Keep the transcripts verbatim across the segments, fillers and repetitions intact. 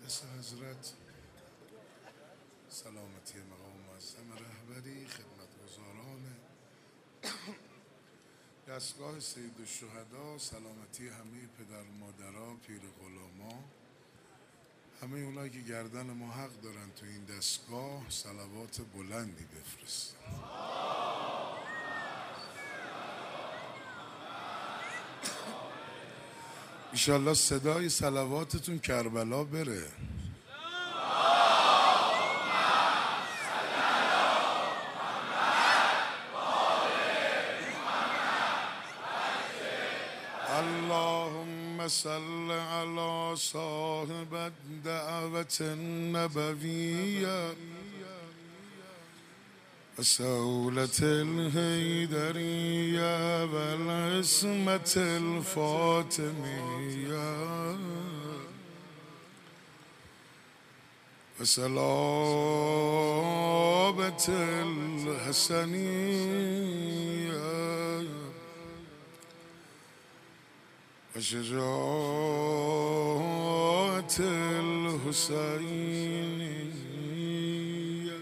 مثل حضرت سلامتی مقام معظم رهبری، خدمتگزاران دستگاه سید الشهدا، سلامتی همه پدر مادرها، پیر غلاما، همه اونایی که گردن ما حق دارن تو این دستگاه صلوات بلندی بفرست. انشالله صدای صلواتتون کربلا بره. اللهم صل على صاحب الدعوة النبوية وسولة الهيدرية والعصمة الفاطمية وصلابة الحسنية وشجاعة الحسينية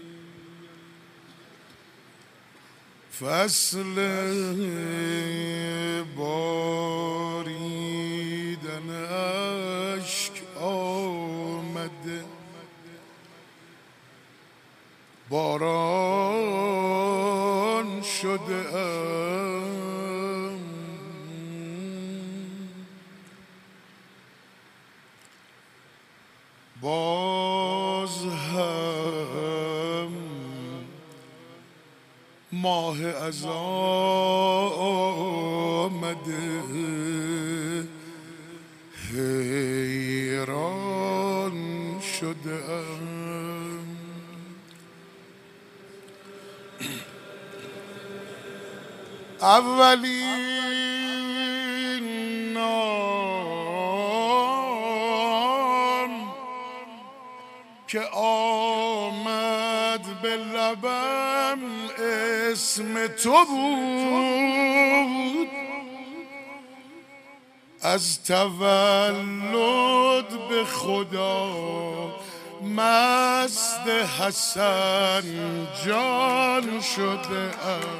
فصل باریدن اشک آمده، باران شده ام، باز هم ماه از آمده، حیران شده ام. اولین نام که آمد به لبم اسم تو بود، از تولد به خدا مست حسن جان شده ام.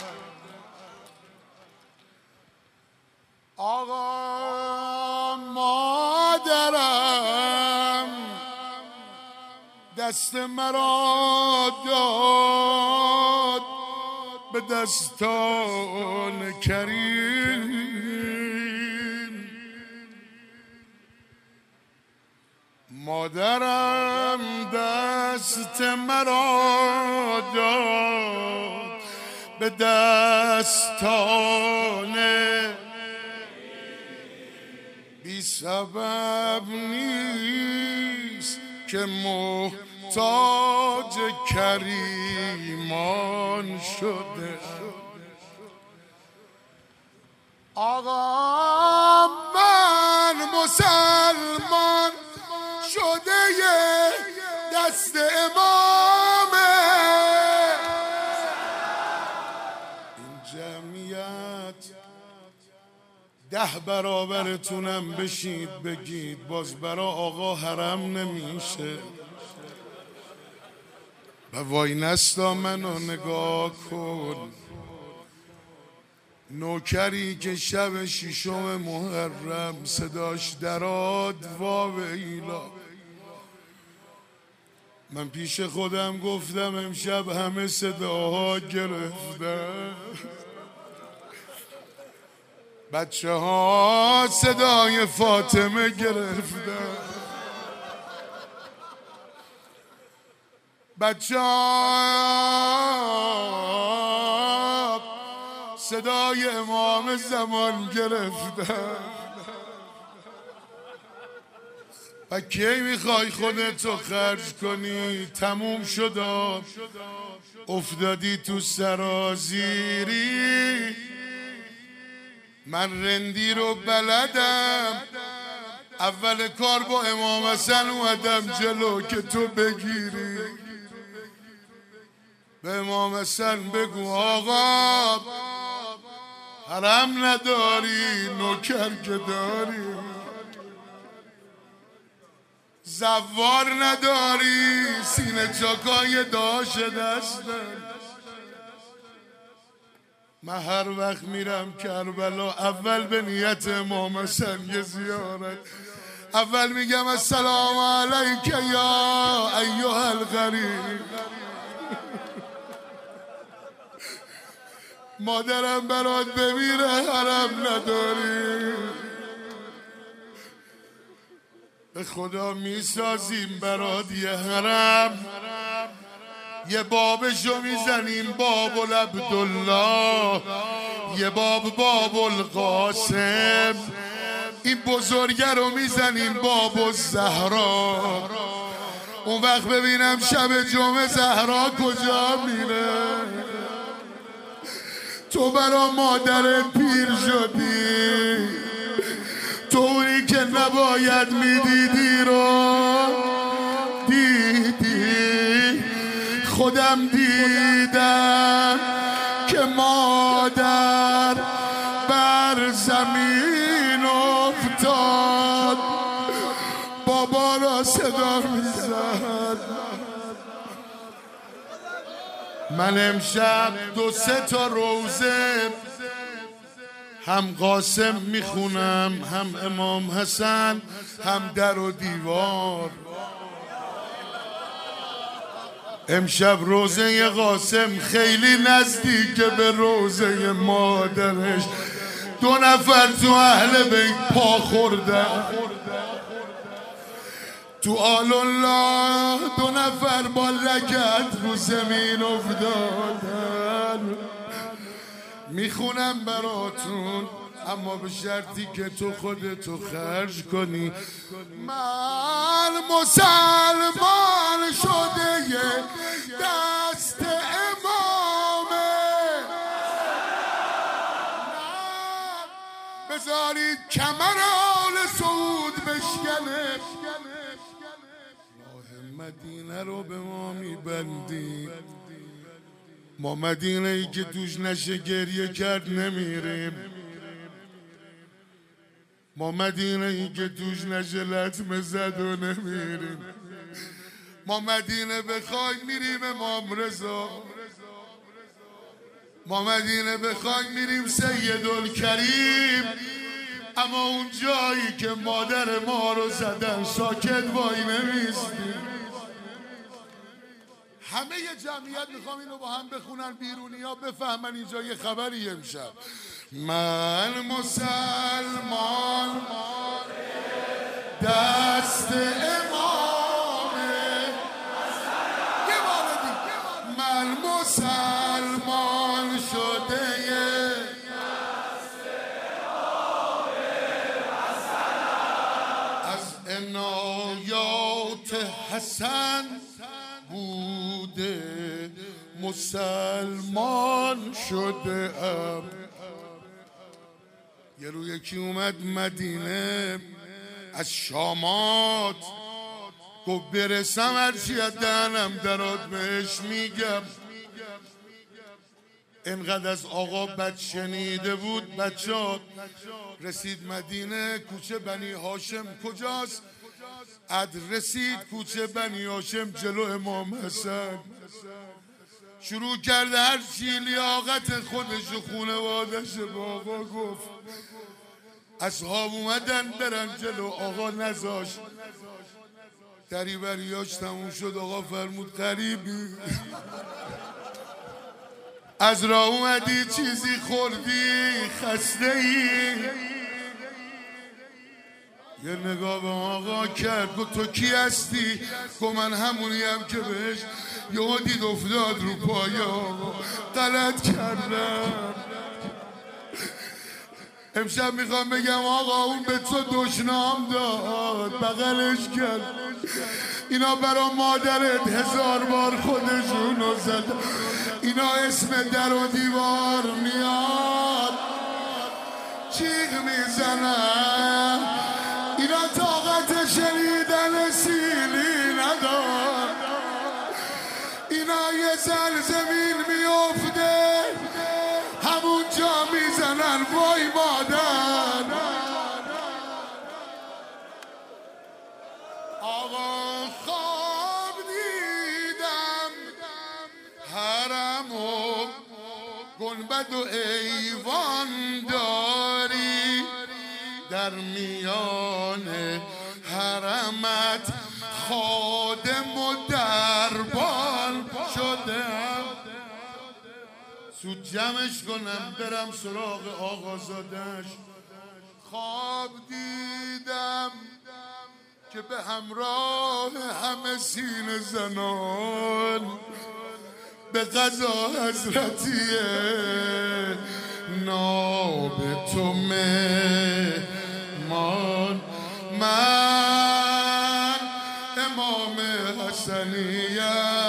آقا مادرم دست مرا داد به دستان کریم، مادرم دست مرا داد به دستان بی سبب نیست که محتاج کریمان شده. آقا من مسلمان شده دست امامه، این جمعیت ده برابرتونم بشید بگید باز برا آقا حرم نمیشه. و وای نستا منو نگاه کن، نوکری که شب ششم محرم صداش دراد وا ویلا. من پیش خودم گفتم امشب همه صداها گرفتن، بچه ها صدای فاطمه گرفتن، بچه ها صدای امام زمان گرفتن. و کی میخوای خودتو خرج کنی؟ تموم شد، افتادی تو سرازیری. من رندی رو بلدم، اول کار با امام حسن اومدم جلو که تو بگیری. به امام حسن بگو آقا حرم نداری، نوکر که داری. زوار نداری سینه چاکای داش دستن. من هر وقت میرم کربلا اول به نیت امام حسن یه زیارت، اول میگم السلام علیک یا ایها الغریب. مادرم برات بمیره حرم نداری، به خدا میسازیم برات یه حرم، یه بابشو میزنیم باب العبدالله، یه باب باب القاسم، این بزرگه رو میزنیم باب الزهرا. اون وقت ببینم شب جمعه زهرا کجا میره. تو برا مادرت پیر شدی، تو اونی که نباید میدیدی رو دیدی. خودم دیدم که مادر بر زمین افتاد، بابا را صدا میزد. من امشب دو سه تا روزه هم قاسم میخونم، هم امام حسن، هم در و دیوار. امشب روزه قاسم خیلی نزدیکه به روزه مادرش. دو نفر تو اهل بیت پا خوردن، تو آل الله دو نفر با لگد رو زمین افتادن. میخونم براتون اما به شرطی که تو خودتو خرج کنی. من مسلمان شده یه دست امامه، بذارید کمر آل سعود بشکنه. راه مدینه رو به ما میبندی، ما مدینه ای که توش نشه گریه کرد نمیریم، ما مدینه ای که توش نشه لطمه زد و نمیریم. ما مدینه بخوای میریم امام رضا، ما مدینه بخوای میریم سیدالکریم. اما اون جایی که مادر ما رو زدن ساکت وای نمیستیم. همه ی جمعیت میخوام اینو با هم بخونن، بیرونی ها بفهمن اینجا یه خبری امشب. من مسلمان دست امامه، یه بار دیگه من مسلمان شده دست امامه از عنایات حسن بوده مسلمان شده ام. یه رو یکی اومد مدینه از شامات، گفت برسم هرچی از دهنم درات بهش میگم. انقدر از آقا بد شنیده بود بچه ها. رسید مدینه، کوچه بنی هاشم کجاست؟ اد رسید کوچه بنی هاشم جلو امام حسن. شروع کرده هر چی لیاقت خودش و خونوادش به آقا گفت. اصحاب اومدن برن جلو، آقا نذاشت. دریوریاش تموم شد، آقا فرمود غریبی از راه اومدی چیزی خوردی خسته ای؟ یه نگاه به آقا کرد، گفت تو کی هستی؟ گفت من همونیم که بهش یه دید افتاد رو پای آقا، غلط کردم. امشب میخوام بگم آقا اون به تو دشنام داد، بغلش کرد. اینا برا مادرت هزار بار خودشونو زد. اینا اسم در و دیوار میاد چیغ میزنن. اینا طاقت شنیدن سیلی ندار. اینا یه زلزمین میفته همونجا میزنن وای مادر. آقا خواب دیدم حرم و گنبد و ایوان داری، در میان حرمت خادم و دربان شدم. سود جمعش کنم برم سراغ آقازادش. خواب دیدم که به همراه همه سینه زنان به قضا حضرتیه ناب تو مهمان. من امام حسنیم